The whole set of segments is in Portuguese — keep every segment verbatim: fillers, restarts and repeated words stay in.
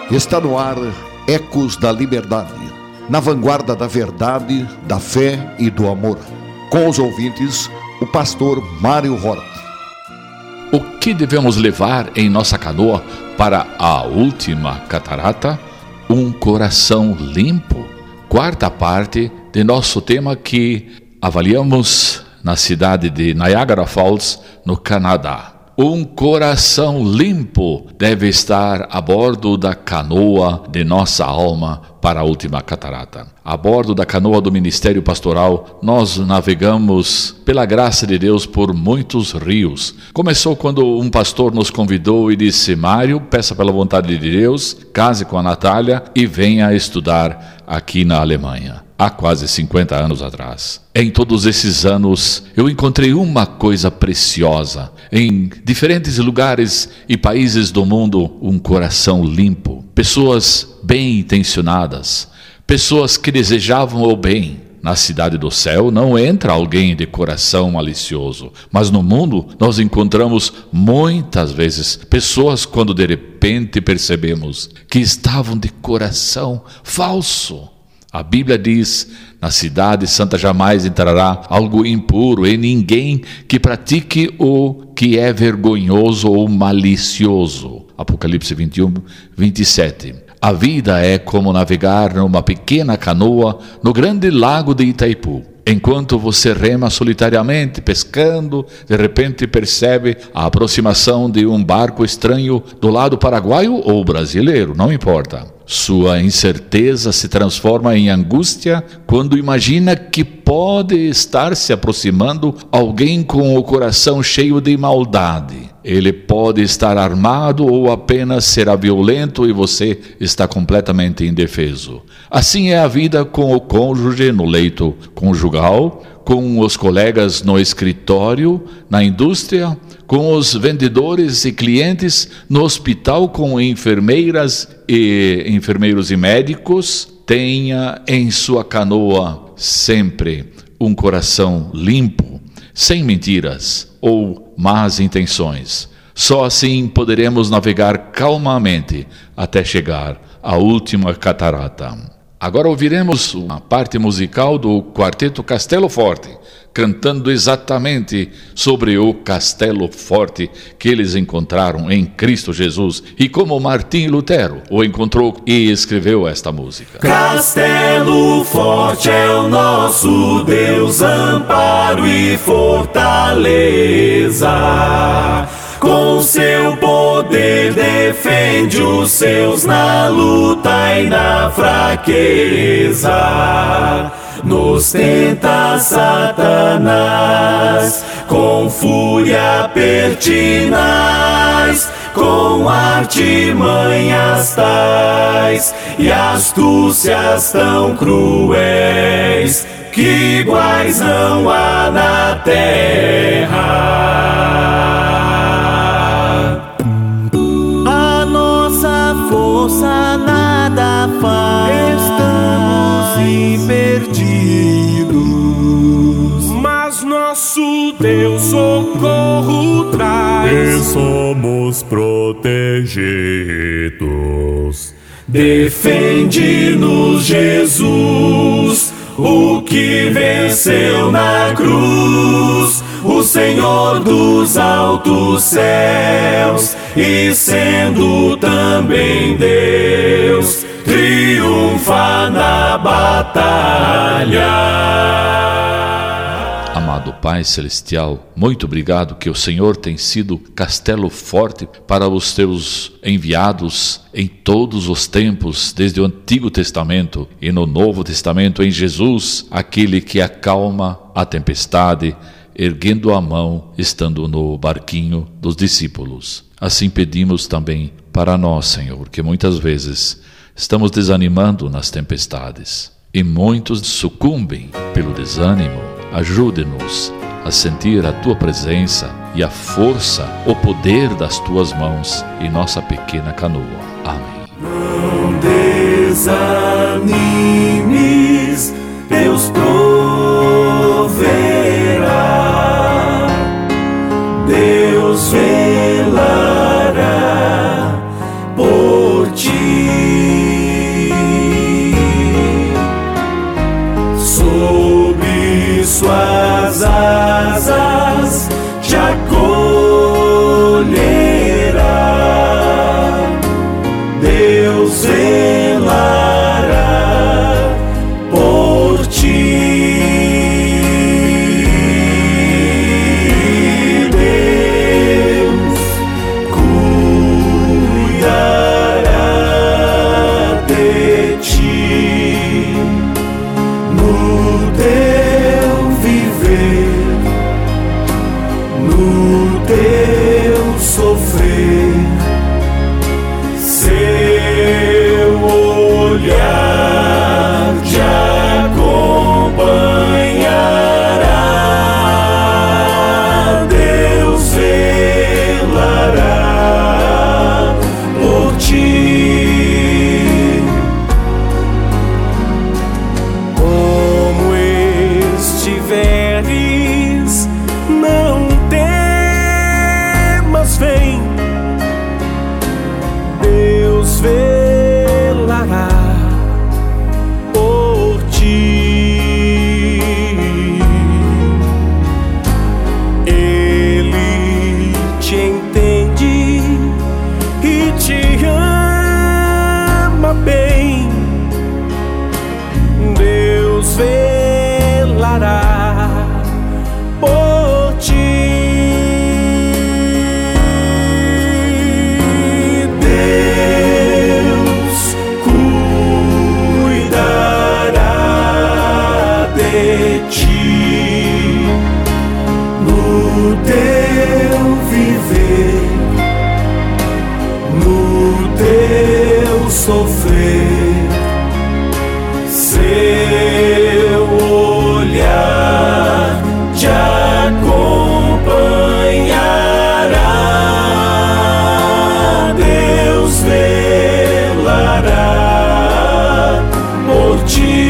Está no ar Ecos da Liberdade, na vanguarda da verdade, da fé e do amor. Com os ouvintes, o pastor Mário Hort. O que devemos levar em nossa canoa para a última catarata? Um coração limpo. Quarta parte de nosso tema que avaliamos na cidade de Niagara Falls, no Canadá. Um coração limpo deve estar a bordo da canoa de nossa alma para a última catarata. A bordo da canoa do Ministério Pastoral, nós navegamos, pela graça de Deus, por muitos rios. Começou quando um pastor nos convidou e disse: Mário, peça pela vontade de Deus, case com a Natália e venha estudar aqui na Alemanha. Há quase cinquenta anos atrás. Em todos esses anos, eu encontrei uma coisa preciosa. Em diferentes lugares e países do mundo, um coração limpo. Pessoas bem intencionadas. Pessoas que desejavam o bem. Na cidade do céu não entra alguém de coração malicioso. Mas no mundo, nós encontramos muitas vezes pessoas quando de repente percebemos que estavam de coração falso. A Bíblia diz: na cidade santa jamais entrará algo impuro, e ninguém que pratique o que é vergonhoso ou malicioso. Apocalipse vinte e um, vinte e sete. A vida é como navegar numa pequena canoa no grande lago de Itaipu. Enquanto você rema solitariamente, pescando, de repente percebe a aproximação de um barco estranho do lado paraguaio ou brasileiro, não importa. Sua incerteza se transforma em angústia quando imagina que pode estar se aproximando alguém com o coração cheio de maldade. Ele pode estar armado ou apenas será violento e você está completamente indefeso. Assim é a vida com o cônjuge no leito conjugal, com os colegas no escritório, na indústria, com os vendedores e clientes, no hospital, com enfermeiras e enfermeiros e médicos. Tenha em sua canoa sempre um coração limpo, sem mentiras ou más intenções. Só assim poderemos navegar calmamente até chegar à última catarata. Agora ouviremos uma parte musical do Quarteto Castelo Forte, cantando exatamente sobre o Castelo Forte que eles encontraram em Cristo Jesus e como Martim Lutero o encontrou e escreveu esta música. Castelo forte é o nosso Deus, amparo e fortaleza. Com seu poder defende os seus na luta e na fraqueza. Nos tenta Satanás com fúria pertinaz, com artimanhas tais e astúcias tão cruéis que iguais não há na terra. Força nada faz, estamos perdidos, mas nosso Deus socorro traz e somos protegidos. Defende-nos, Jesus, o que venceu na cruz, o Senhor dos altos céus, e sendo também Deus, triunfa na batalha. Amado Pai Celestial, muito obrigado que o Senhor tem sido castelo forte para os teus enviados em todos os tempos, desde o Antigo Testamento e no Novo Testamento, em Jesus, aquele que acalma a tempestade, erguendo a mão, estando no barquinho dos discípulos. Assim pedimos também para nós, Senhor, que muitas vezes estamos desanimando nas tempestades e muitos sucumbem pelo desânimo. Ajude-nos a sentir a Tua presença e a força, o poder das Tuas mãos em nossa pequena canoa. Amém. Não desanimes, Deus proverá, Deus velará por ti. Deus sofrer, seu olhar te acompanhará, Deus velará por ti. Como estiveres, não temas, vem, Deus velará por ti. Ele te entende e te ama bem, Deus velará por ti. Deus cuidará de ti no teu viver, no teu sofrer, seu olhar te acompanhará, Deus velará por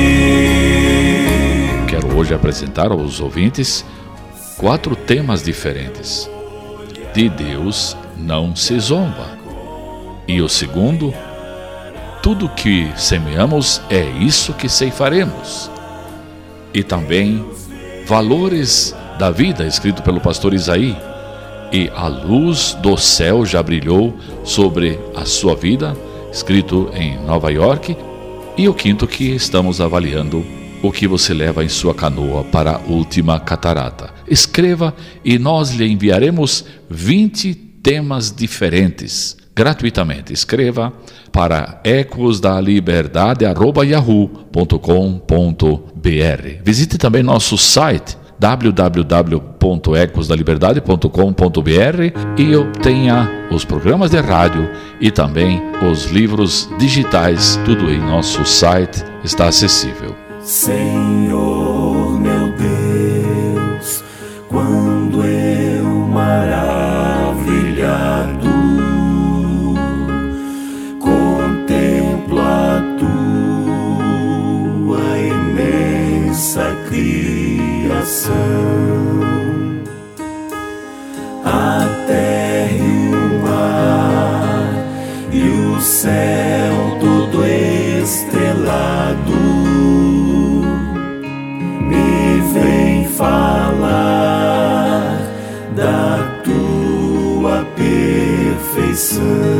ti. Quero hoje apresentar aos ouvintes quatro temas diferentes. De Deus não se zomba. E o segundo, tudo que semeamos é isso que ceifaremos. E também, valores da vida, escrito pelo pastor Isaí. E a luz do céu já brilhou sobre a sua vida, escrito em Nova York. E o quinto que estamos avaliando, o que você leva em sua canoa para a última catarata. Escreva e nós lhe enviaremos vinte temas diferentes, gratuitamente. Escreva para ecos da liberdade arroba yahoo ponto com ponto br. Visite também nosso site w w w ponto ecos da liberdade ponto com ponto br e obtenha os programas de rádio e também os livros digitais. Tudo em nosso site está acessível. Senhor meu Deus, quando eu maravilhado contemplo a tua imensa criação, a terra e o mar e o céu todo estrelado, me vem falar da tua perfeição.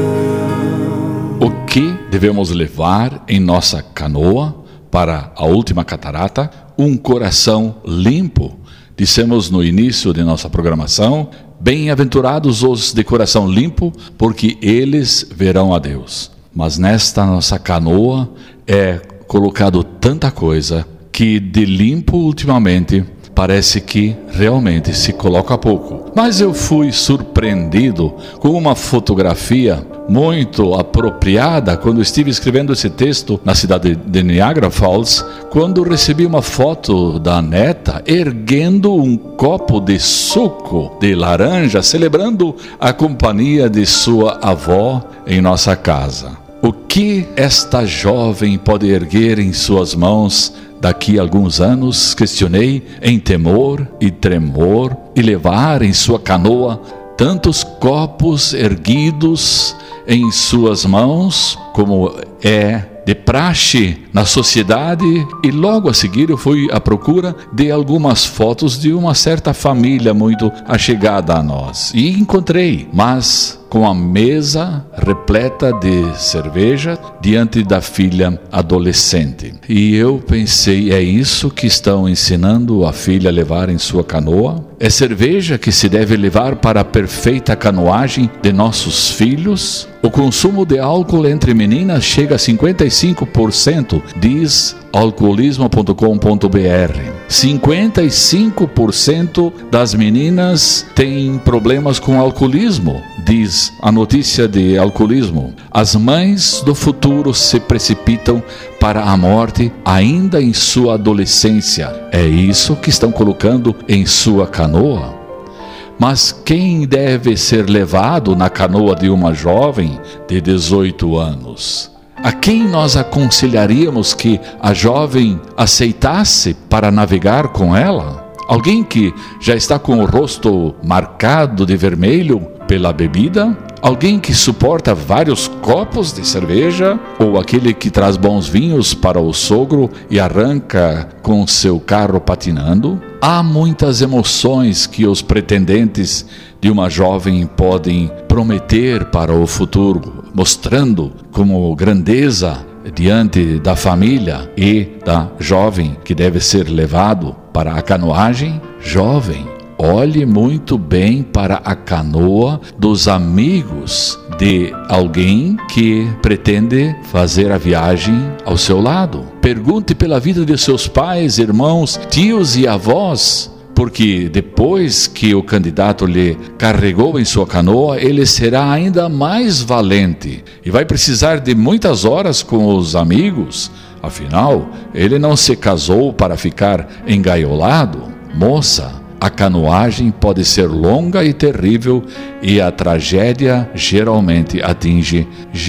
O que devemos levar em nossa canoa para a última catarata? Um coração limpo. Dissemos no início de nossa programação: bem-aventurados os de coração limpo, porque eles verão a Deus. Mas nesta nossa canoa é colocado tanta coisa que de limpo ultimamente parece que realmente se coloca pouco. Mas eu fui surpreendido com uma fotografia muito apropriada quando estive escrevendo esse texto na cidade de Niagara Falls, quando recebi uma foto da neta erguendo um copo de suco de laranja, celebrando a companhia de sua avó em nossa casa. O que esta jovem pode erguer em suas mãos daqui a alguns anos? Questionei em temor e tremor, e levar em sua canoa tantos copos erguidos em suas mãos, como é de praxe na sociedade. E logo a seguir eu fui à procura de algumas fotos de uma certa família muito achegada a nós, e encontrei, mas com a mesa repleta de cerveja diante da filha adolescente. E eu pensei, é isso que estão ensinando a filha a levar em sua canoa? É cerveja que se deve levar para a perfeita canoagem de nossos filhos? O consumo de álcool entre meninas chega a cinquenta e cinco por cento, diz alcoolismo ponto com ponto br. cinquenta e cinco por cento das meninas têm problemas com alcoolismo, diz a notícia de alcoolismo. As mães do futuro se precipitam para a morte ainda em sua adolescência. É isso que estão colocando em sua canoa. Mas quem deve ser levado na canoa de uma jovem de dezoito anos? A quem nós aconselharíamos que a jovem aceitasse para navegar com ela? Alguém que já está com o rosto marcado de vermelho pela bebida? Alguém que suporta vários copos de cerveja? Ou aquele que traz bons vinhos para o sogro e arranca com seu carro patinando? Há muitas emoções que os pretendentes de uma jovem podem prometer para o futuro, mostrando como grandeza diante da família e da jovem que deve ser levado para a canoagem. Jovem, olhe muito bem para a canoa dos amigos de alguém que pretende fazer a viagem ao seu lado. Pergunte pela vida de seus pais, irmãos, tios e avós, porque depois que o candidato lhe carregou em sua canoa, ele será ainda mais valente e vai precisar de muitas horas com os amigos. Afinal, ele não se casou para ficar engaiolado. Moça, a canoagem pode ser longa e terrível e a tragédia geralmente atinge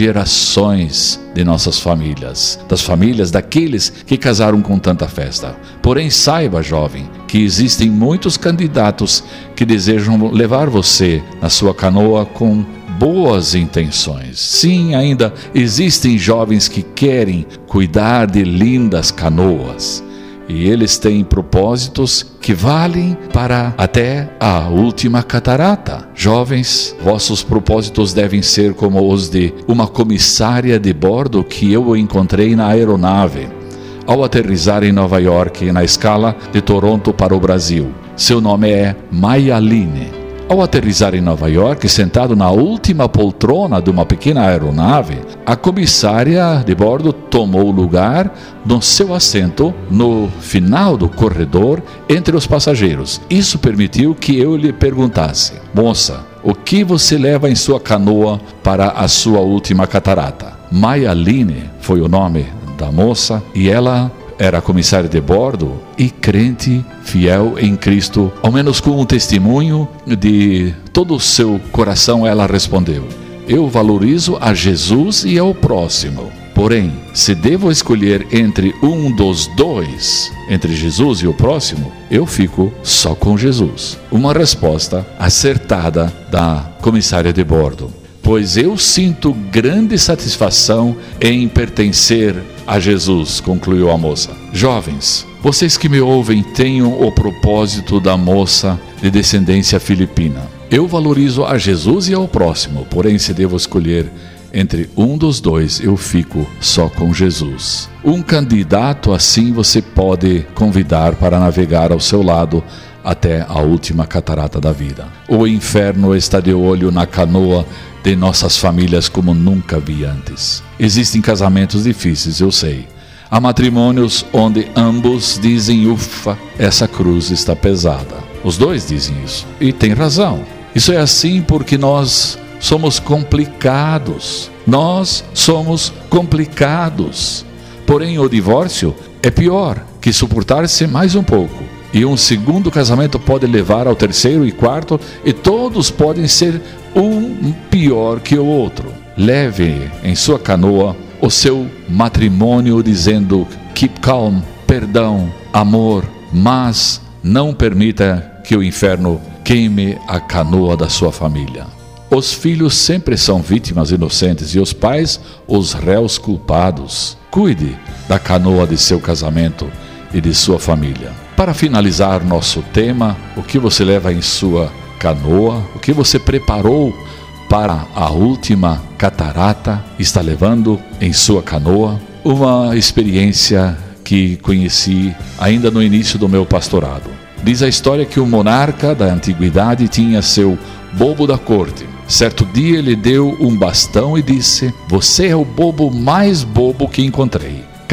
gerações de nossas famílias, das famílias daqueles que casaram com tanta festa. Porém, saiba, jovem, que existem muitos candidatos que desejam levar você na sua canoa com boas intenções. Sim, ainda existem jovens que querem cuidar de lindas canoas. E eles têm propósitos que valem para até a última catarata. Jovens, vossos propósitos devem ser como os de uma comissária de bordo que eu encontrei na aeronave ao aterrissar em Nova York, na escala de Toronto para o Brasil. Seu nome é Mayaline. Ao aterrissar em Nova York, sentado na última poltrona de uma pequena aeronave, a comissária de bordo tomou lugar no seu assento no final do corredor entre os passageiros. Isso permitiu que eu lhe perguntasse: moça, o que você leva em sua canoa para a sua última catarata? Mayaline foi o nome da moça e ela era comissária de bordo e crente fiel em Cristo. Ao menos com um testemunho de todo o seu coração, ela respondeu: eu valorizo a Jesus e ao próximo. Porém, se devo escolher entre um dos dois, entre Jesus e o próximo, eu fico só com Jesus. Uma resposta acertada da comissária de bordo, pois eu sinto grande satisfação em pertencer a Jesus, concluiu a moça. Jovens, vocês que me ouvem tenham o propósito da moça de descendência filipina. Eu valorizo a Jesus e ao próximo, porém se devo escolher entre um dos dois, eu fico só com Jesus. Um candidato assim você pode convidar para navegar ao seu lado até a última catarata da vida. O inferno está de olho na canoa de nossas famílias como nunca vi antes. Existem casamentos difíceis, eu sei. Há matrimônios onde ambos dizem: ufa, essa cruz está pesada. Os dois dizem isso, e tem razão. Isso é assim porque nós somos complicados. Nós somos complicados. Porém, o divórcio é pior que suportar-se mais um pouco. E um segundo casamento pode levar ao terceiro e quarto, e todos podem ser um pior que o outro. Leve em sua canoa o seu matrimônio dizendo: keep calm, perdão, amor, mas não permita que o inferno queime a canoa da sua família. Os filhos sempre são vítimas inocentes e os pais os réus culpados. Cuide da canoa de seu casamento e de sua família. Para finalizar nosso tema, o que você leva em sua canoa, o que você preparou para a última catarata, está levando em sua canoa? Uma experiência que conheci ainda no início do meu pastorado. Diz a história que o monarca da antiguidade tinha seu bobo da corte. Certo dia ele deu um bastão e disse: você é o bobo mais bobo que encontrei.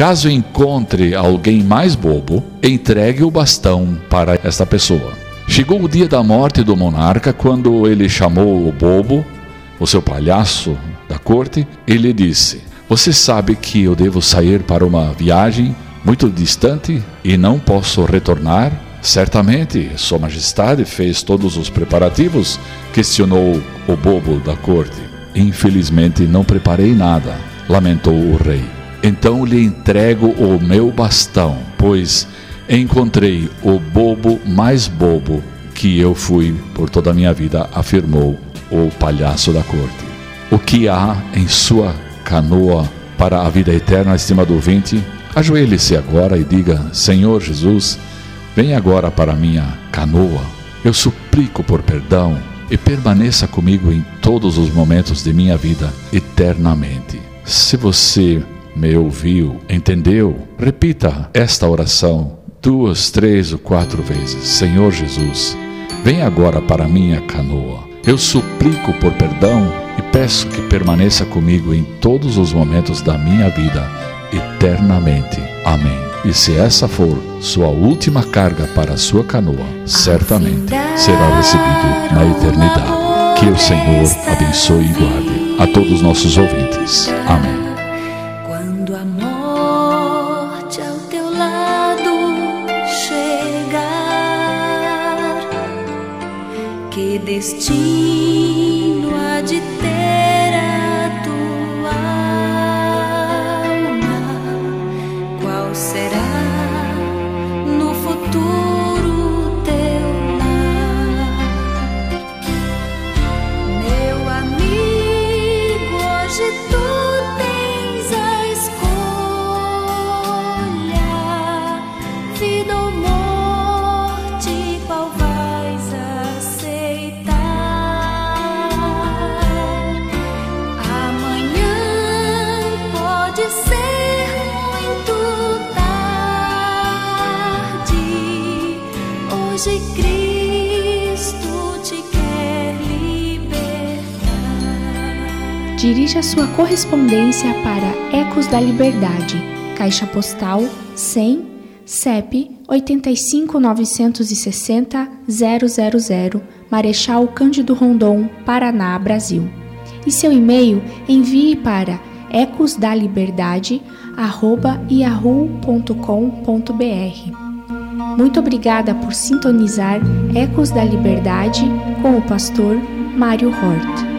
Caso encontre alguém mais bobo, entregue o bastão para esta pessoa. Chegou o dia da morte do monarca, quando ele chamou o bobo, o seu palhaço da corte, e lhe disse: você sabe que eu devo sair para uma viagem muito distante e não posso retornar? Certamente, Sua Majestade fez todos os preparativos, questionou o bobo da corte. Infelizmente não preparei nada, lamentou o rei. Então lhe entrego o meu bastão, pois encontrei o bobo mais bobo que eu fui por toda a minha vida, afirmou o palhaço da corte. O que há em sua canoa para a vida eterna, estimado ouvinte? Ajoelhe-se agora e diga: Senhor Jesus, vem agora para minha canoa. Eu suplico por perdão e permaneça comigo em todos os momentos de minha vida eternamente. Se você me ouviu, entendeu? Repita esta oração duas, três ou quatro vezes. Senhor Jesus, vem agora para minha canoa. Eu suplico por perdão e peço que permaneça comigo em todos os momentos da minha vida eternamente. Amém. E se essa for sua última carga para a sua canoa, certamente será recebido na eternidade. Que o Senhor abençoe e guarde a todos os nossos ouvintes. Amém. Quando a morte ao teu lado chegar, que destino há de ter a tua alma? Qual será no futuro teu lar? Meu amigo, hoje tu tens a escolha, vida ou morte, qual vais aceitar? Amanhã pode ser muito tarde. Hoje Cristo te quer libertar. Dirija sua correspondência para Ecos da Liberdade, Caixa Postal cem, C E P oito cinco nove seis zero zero zero zero, Marechal Cândido Rondon, Paraná, Brasil. E seu e-mail envie para ecosdaliberdade arroba yahoo ponto com ponto br. Muito obrigada por sintonizar Ecos da Liberdade com o pastor Mário Hort.